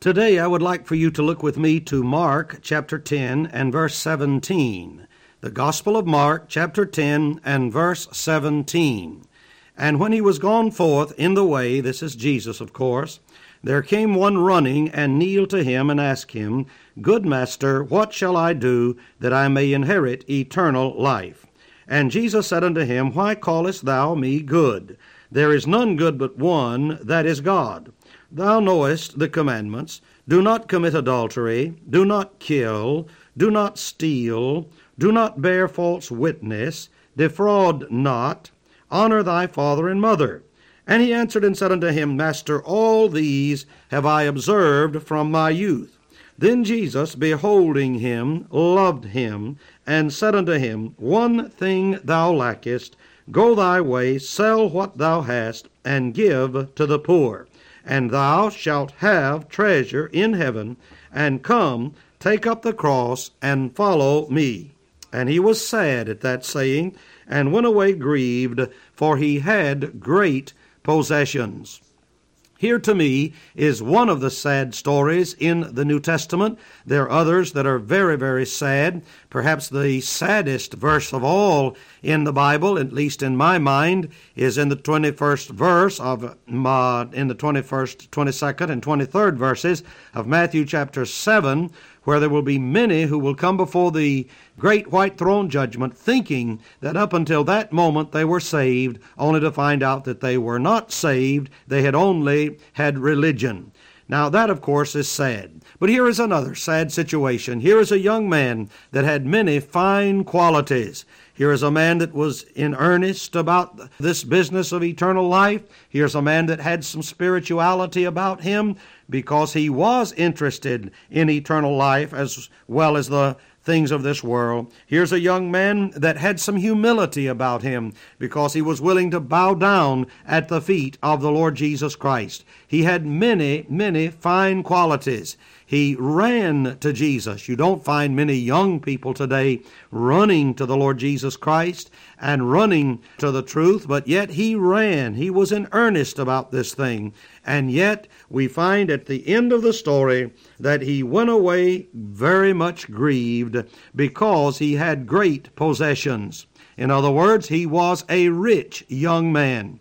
Today I would like for you to look with me to Mark chapter 10 and verse 17. The Gospel of Mark chapter 10 and verse 17. And when he was gone forth in the way, this is Jesus, of course, there came one running and kneeled to him and asked him, Good master, what shall I do that I may inherit eternal life? And Jesus said unto him, Why callest thou me good? There is none good but one, that is God. Thou knowest the commandments. Do not commit adultery. Do not kill. Do not steal. Do not bear false witness. Defraud not. Honor thy father and mother. And he answered and said unto him, Master, all these have I observed from my youth. Then Jesus, beholding him, loved him, and said unto him, One thing thou lackest. Go thy way, sell what thou hast, and give to the poor, and thou shalt have treasure in heaven, and come, take up the cross, and follow me. And he was sad at that saying, and went away grieved, for he had great possessions. Here to me is one of the sad stories in the New Testament. There are others that are very, very sad. Perhaps the saddest verse of all in the Bible, at least in my mind, is in the 21st verse of, in the 21st, 22nd, and 23rd verses of Matthew chapter 7, where there will be many who will come before the great white throne judgment thinking that up until that moment they were saved, only to find out that they were not saved. They had only had religion. Now that, of course, is sad. But here is another sad situation. Here is a young man that had many fine qualities. Here is a man that was in earnest about this business of eternal life. Here's a man that had some spirituality about him because he was interested in eternal life as well as the things of this world. Here's a young man that had some humility about him because he was willing to bow down at the feet of the Lord Jesus Christ. He had many, many fine qualities. He ran to Jesus. You don't find many young people today running to the Lord Jesus Christ and running to the truth, but yet he ran. He was in earnest about this thing. And yet we find at the end of the story that he went away very much grieved because he had great possessions. In other words, he was a rich young man.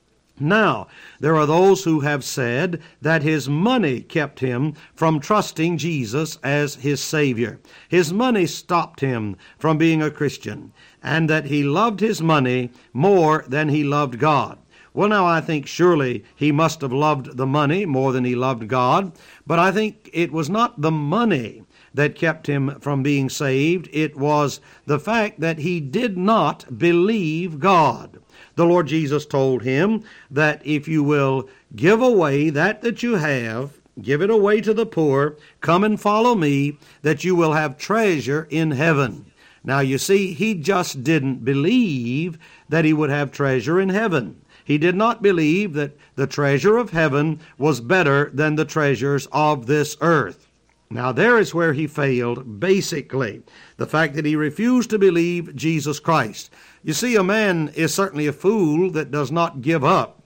Now, there are those who have said that his money kept him from trusting Jesus as his Savior. His money stopped him from being a Christian, and that he loved his money more than he loved God. Well, now, I think surely he must have loved the money more than he loved God, but I think it was not the money that kept him from being saved. It was the fact that he did not believe God. The Lord Jesus told him that if you will give away that you have, give it away to the poor, come and follow me, that you will have treasure in heaven. Now, you see, he just didn't believe that he would have treasure in heaven. He did not believe that the treasure of heaven was better than the treasures of this earth. Now, there is where he failed, basically. The fact that he refused to believe Jesus Christ. You see, a man is certainly a fool that does not give up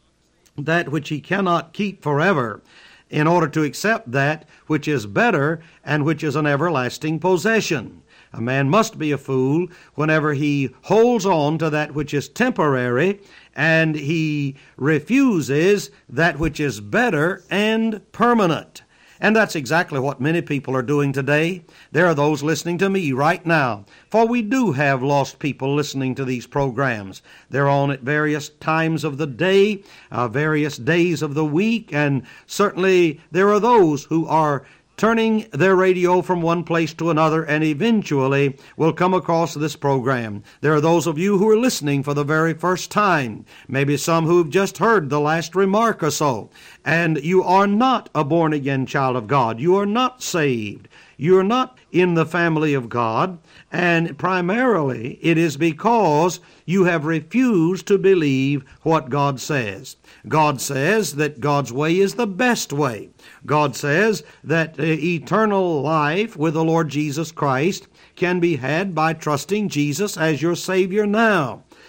that which he cannot keep forever in order to accept that which is better and which is an everlasting possession. A man must be a fool whenever he holds on to that which is temporary and he refuses that which is better and permanent. And that's exactly what many people are doing today. There are those listening to me right now, for we do have lost people listening to these programs. They're on at various times of the day, various days of the week, and certainly there are those who are turning their radio from one place to another and eventually will come across this program. There are those of you who are listening for the very first time, maybe some who've just heard the last remark or so, and you are not a born-again child of God. You are not saved. You are not in the family of God, and primarily it is because you have refused to believe what God says. God says that God's way is the best way. God says that eternal life with the Lord Jesus Christ can be had by trusting Jesus as your Savior now.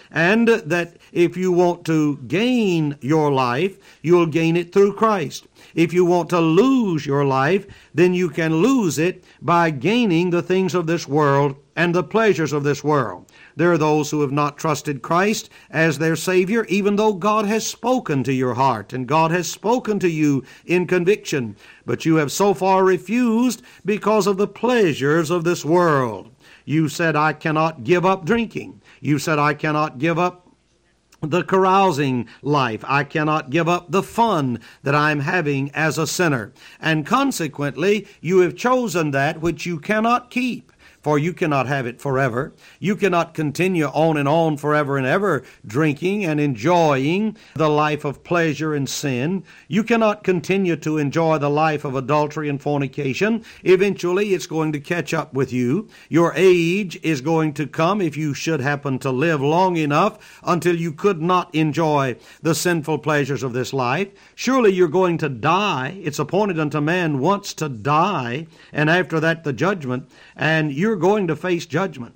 and that if you want to gain your life, you'll gain it through Christ. If you want to lose your life, then you can lose it by gaining the things of this world and the pleasures of this world. There are those who have not trusted Christ as their Savior, even though God has spoken to your heart and God has spoken to you in conviction. But you have so far refused because of the pleasures of this world. You said, I cannot give up drinking. You said, I cannot give up the carousing life. I cannot give up the fun that I'm having as a sinner. And consequently, you have chosen that which you cannot keep. For you cannot have it forever. You cannot continue on and on forever and ever drinking and enjoying the life of pleasure and sin. You cannot continue to enjoy the life of adultery and fornication. Eventually, it's going to catch up with you. Your age is going to come, if you should happen to live long enough, until you could not enjoy the sinful pleasures of this life. Surely you're going to die. It's appointed unto man once to die, and after that the judgment. And you're going to face judgment.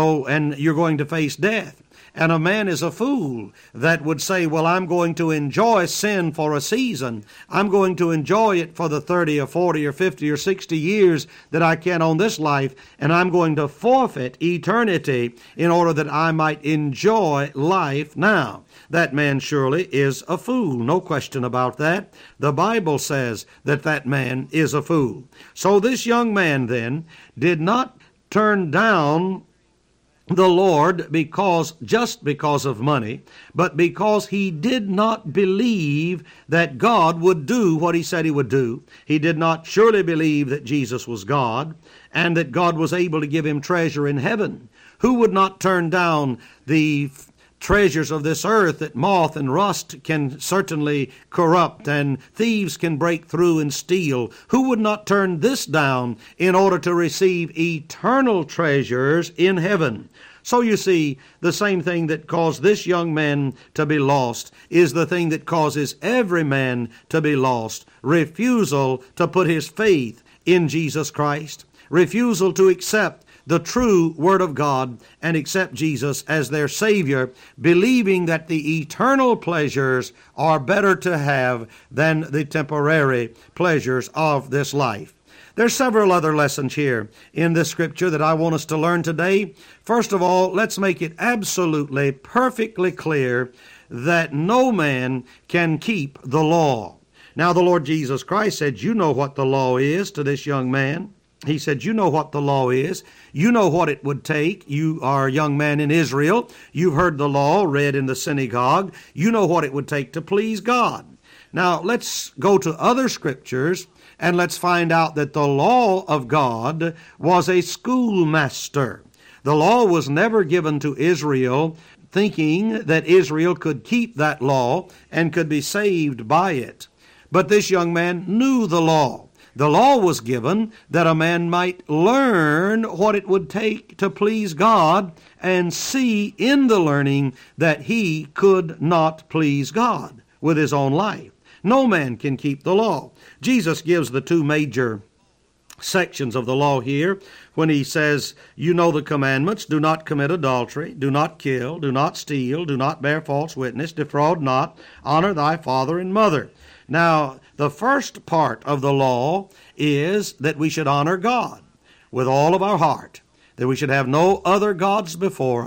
And you're going to face death. And a man is a fool that would say, well, I'm going to enjoy sin for a season. I'm going to enjoy it for the 30 or 40 or 50 or 60 years that I can on this life, and I'm going to forfeit eternity in order that I might enjoy life now. That man surely is a fool. No question about that. The Bible says that that man is a fool. So this young man then did not turn down the Lord just because of money, but because he did not believe that God would do what he said he would do. He did not surely believe that Jesus was God and that God was able to give him treasure in heaven. Who would not turn down the treasures of this earth that moth and rust can certainly corrupt and thieves can break through and steal? Who would not turn this down in order to receive eternal treasures in heaven? So you see, the same thing that caused this young man to be lost is the thing that causes every man to be lost. Refusal to put his faith in Jesus Christ. Refusal to accept the true Word of God and accept Jesus as their Savior, believing that the eternal pleasures are better to have than the temporary pleasures of this life. There's several other lessons here in this scripture that I want us to learn today. First of all, let's make it absolutely, perfectly clear that no man can keep the law. Now, the Lord Jesus Christ said, you know what the law is to this young man. He said, you know what the law is. You know what it would take. You are a young man in Israel. You've heard the law read in the synagogue. You know what it would take to please God. Now, let's go to other scriptures and let's find out that the law of God was a schoolmaster. The law was never given to Israel thinking that Israel could keep that law and could be saved by it. But this young man knew the law. The law was given that a man might learn what it would take to please God and see in the learning that he could not please God with his own life. No man can keep the law. Jesus gives the two major sections of the law here when he says, you know the commandments: do not commit adultery, do not kill, do not steal, do not bear false witness, defraud not, honor thy father and mother. Now, the first part of the law is that we should honor God with all of our heart, that we should have no other gods before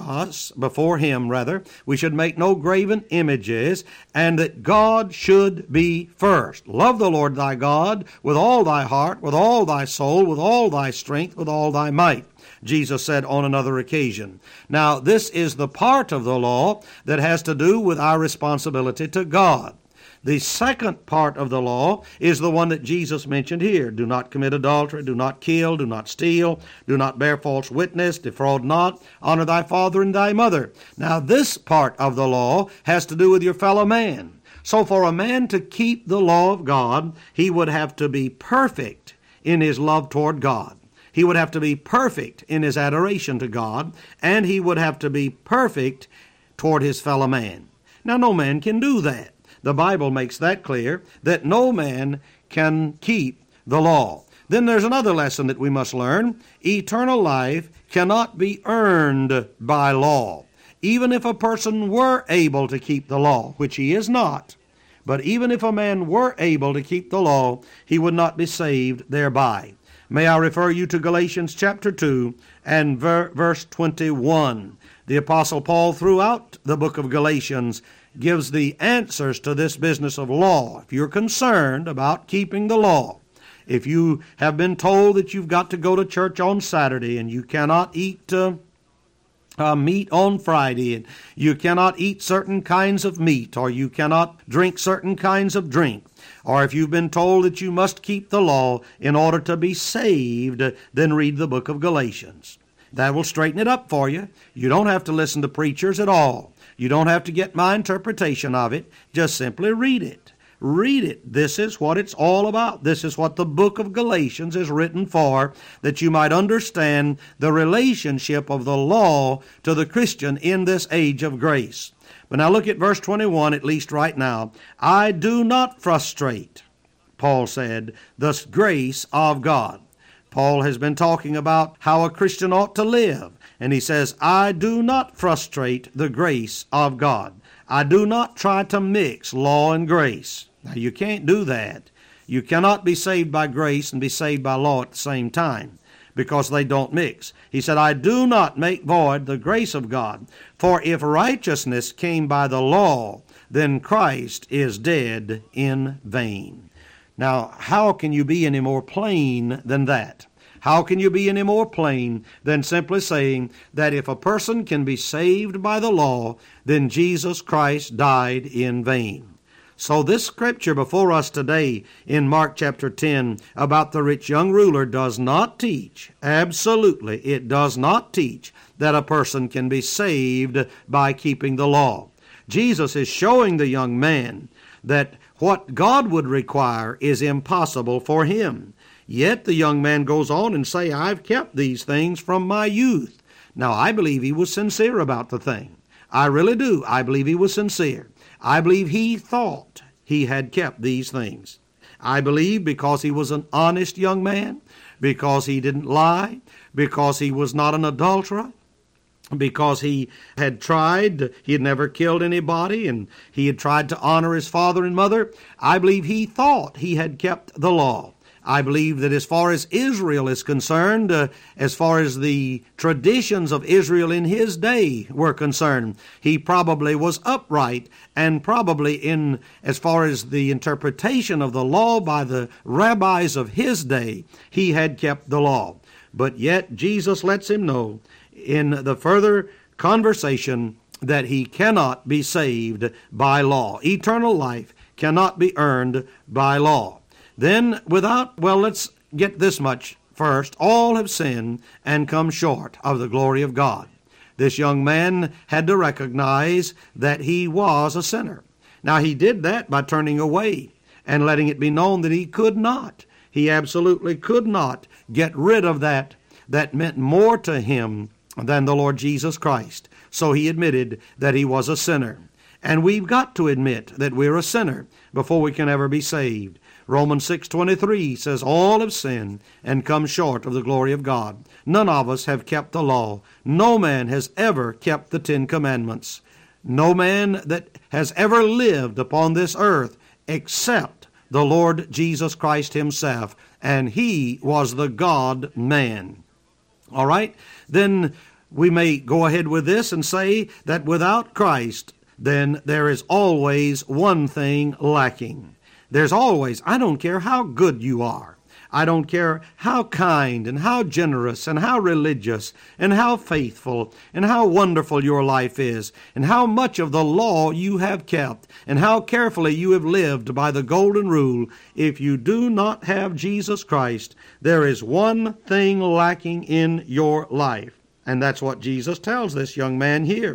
him. We should make no graven images, and that God should be first. Love the Lord thy God with all thy heart, with all thy soul, with all thy strength, with all thy might, Jesus said on another occasion. Now, this is the part of the law that has to do with our responsibility to God. The second part of the law is the one that Jesus mentioned here. Do not commit adultery, do not kill, do not steal, do not bear false witness, defraud not, honor thy father and thy mother. Now, this part of the law has to do with your fellow man. So for a man to keep the law of God, he would have to be perfect in his love toward God. He would have to be perfect in his adoration to God, and he would have to be perfect toward his fellow man. Now, no man can do that. The Bible makes that clear, that no man can keep the law. Then there's another lesson that we must learn. Eternal life cannot be earned by law. even if a person were able to keep the law, which he is not, but even if a man were able to keep the law, he would not be saved thereby. May I refer you to Galatians chapter 2 and verse 21. The Apostle Paul, throughout the book of Galatians, gives the answers to this business of law. If you're concerned about keeping the law, if you have been told that you've got to go to church on Saturday and you cannot eat meat on Friday, and you cannot eat certain kinds of meat, or you cannot drink certain kinds of drink, or if you've been told that you must keep the law in order to be saved, then read the book of Galatians. That will straighten it up for you. You don't have to listen to preachers at all. You don't have to get my interpretation of it. Just simply read it. Read it. This is what it's all about. This is what the book of Galatians is written for, that you might understand the relationship of the law to the Christian in this age of grace. But now look at verse 21, at least right now. I do not frustrate, Paul said, the grace of God. Paul has been talking about how a Christian ought to live. And he says, I do not frustrate the grace of God. I do not try to mix law and grace. Now, you can't do that. You cannot be saved by grace and be saved by law at the same time, because they don't mix. He said, I do not make void the grace of God. For if righteousness came by the law, then Christ is dead in vain. Now, how can you be any more plain than that? How can you be any more plain than simply saying that if a person can be saved by the law, then Jesus Christ died in vain? So this scripture before us today in Mark chapter 10 about the rich young ruler does not teach, absolutely, it does not teach that a person can be saved by keeping the law. Jesus is showing the young man that what God would require is impossible for him. Yet the young man goes on and say, I've kept these things from my youth. Now, I believe he was sincere about the thing. I really do. I believe he was sincere. I believe he thought he had kept these things. I believe because he was an honest young man, because he didn't lie, because he was not an adulterer, because he had tried, he had never killed anybody, and he had tried to honor his father and mother. I believe he thought he had kept the law. I believe that as far as Israel is concerned, as far as the traditions of Israel in his day were concerned, he probably was upright, and probably in as far as the interpretation of the law by the rabbis of his day, he had kept the law. But yet Jesus lets him know in the further conversation that he cannot be saved by law. Eternal life cannot be earned by law. Then let's get this much first. All have sinned and come short of the glory of God. This young man had to recognize that he was a sinner. Now, he did that by turning away and letting it be known that he could not. He absolutely could not get rid of that meant more to him than the Lord Jesus Christ. So he admitted that he was a sinner. And we've got to admit that we're a sinner before we can ever be saved. Romans 6:23 says, all have sinned and come short of the glory of God. None of us have kept the law. No man has ever kept the 10 Commandments. No man that has ever lived upon this earth except the Lord Jesus Christ himself, and he was the God-man. All right? Then we may go ahead with this and say that without Christ, then there is always one thing lacking. There's always, I don't care how good you are. I don't care how kind and how generous and how religious and how faithful and how wonderful your life is and how much of the law you have kept and how carefully you have lived by the golden rule. If you do not have Jesus Christ, there is one thing lacking in your life. And that's what Jesus tells this young man here.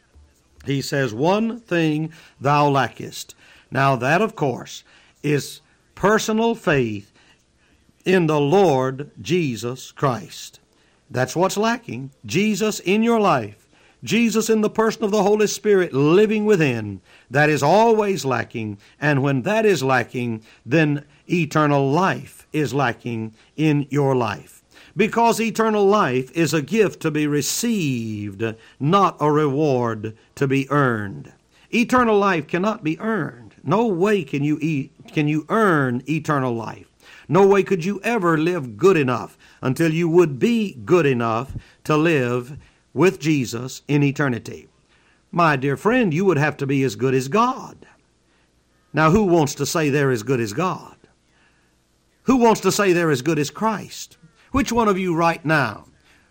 He says, one thing thou lackest. Now that, of course, is personal faith in the Lord Jesus Christ. That's what's lacking. Jesus in your life. Jesus in the person of the Holy Spirit living within. That is always lacking. And when that is lacking, then eternal life is lacking in your life. because eternal life is a gift to be received, not a reward to be earned. Eternal life cannot be earned. No way can you earn eternal life. No way could you ever live good enough until you would be good enough to live with Jesus in eternity. My dear friend, you would have to be as good as God. Now, who wants to say they're as good as God? Who wants to say they're as good as Christ? Which one of you right now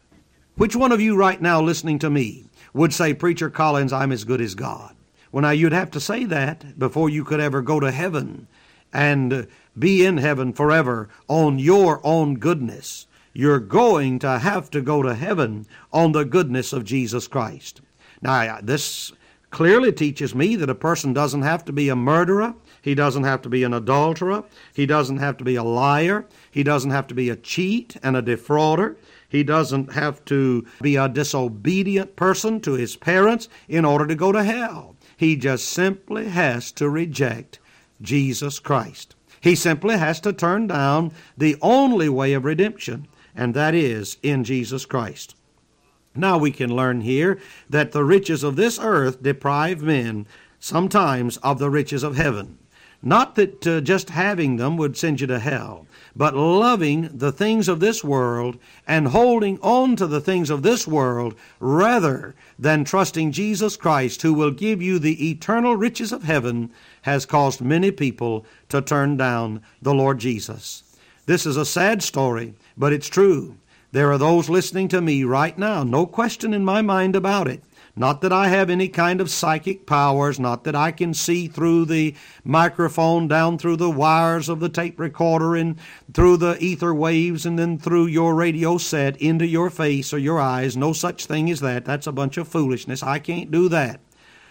listening to me would say, Preacher Collins, I'm as good as God? Well, now, you'd have to say that before you could ever go to heaven and be in heaven forever on your own goodness. You're going to have to go to heaven on the goodness of Jesus Christ. Now, this clearly teaches me that a person doesn't have to be a murderer. He doesn't have to be an adulterer. He doesn't have to be a liar. He doesn't have to be a cheat and a defrauder. He doesn't have to be a disobedient person to his parents in order to go to hell. He just simply has to reject Jesus Christ. He simply has to turn down the only way of redemption, and that is in Jesus Christ. Now we can learn here that the riches of this earth deprive men sometimes of the riches of heaven. Not that just having them would send you to hell, but loving the things of this world and holding on to the things of this world rather than trusting Jesus Christ, who will give you the eternal riches of heaven, has caused many people to turn down the Lord Jesus. This is a sad story, but it's true. There are those listening to me right now, no question in my mind about it. Not that I have any kind of psychic powers, not that I can see through the microphone, down through the wires of the tape recorder and through the ether waves and then through your radio set into your face or your eyes. No such thing as that. That's a bunch of foolishness. I can't do that.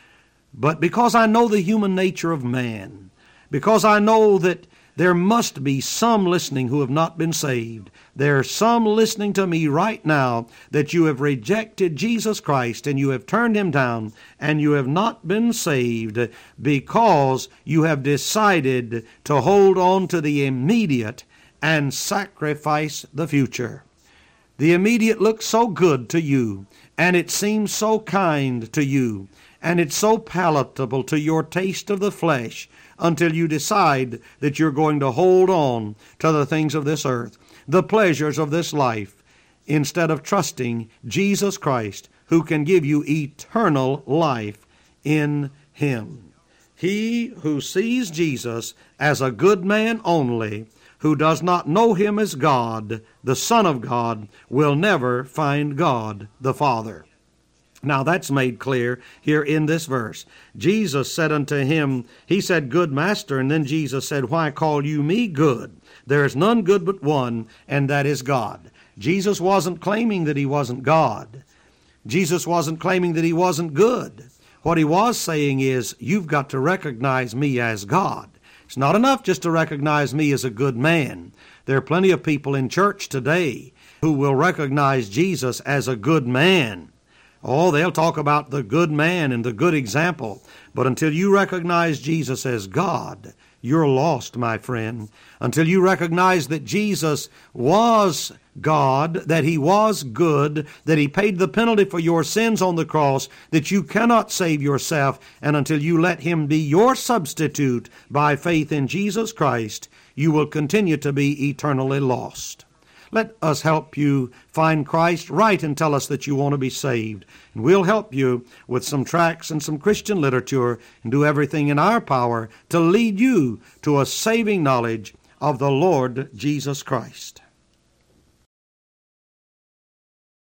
But because I know the human nature of man, because I know that there must be some listening who have not been saved. There are some listening to me right now that you have rejected Jesus Christ and you have turned Him down and you have not been saved because you have decided to hold on to the immediate and sacrifice the future. The immediate looks so good to you, and it seems so kind to you, and it's so palatable to your taste of the flesh, until you decide that you're going to hold on to the things of this earth, the pleasures of this life, instead of trusting Jesus Christ, who can give you eternal life in Him. He who sees Jesus as a good man only, who does not know Him as God, the Son of God, will never find God the Father. Now that's made clear here in this verse. Jesus said unto him, He said, Good Master, and then Jesus said, Why call you me good? There is none good but one, and that is God. Jesus wasn't claiming that He wasn't God. Jesus wasn't claiming that He wasn't good. What He was saying is, you've got to recognize me as God. It's not enough just to recognize me as a good man. There are plenty of people in church today who will recognize Jesus as a good man. Oh, they'll talk about the good man and the good example. But until you recognize Jesus as God, you're lost, my friend. Until you recognize that Jesus was God, that He was good, that He paid the penalty for your sins on the cross, that you cannot save yourself, and until you let Him be your substitute by faith in Jesus Christ, you will continue to be eternally lost. Let us help you find Christ. Write and tell us that you want to be saved. And we'll help you with some tracts and some Christian literature and do everything in our power to lead you to a saving knowledge of the Lord Jesus Christ.